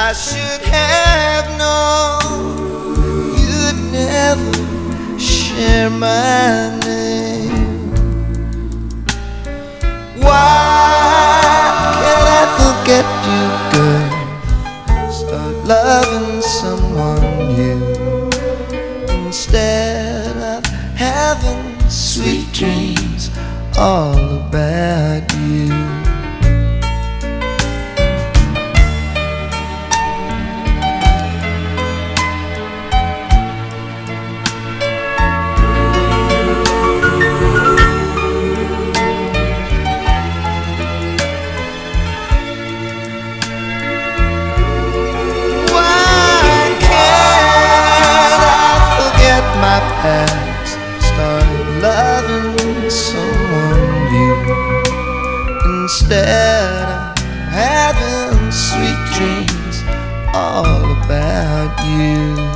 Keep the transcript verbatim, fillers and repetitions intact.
I should have known you'd never share my name. Why can't I forget you, girl? Start loving someone new instead of having sweet dreams all about you. My past, started loving someone new instead of having sweet dreams all about you.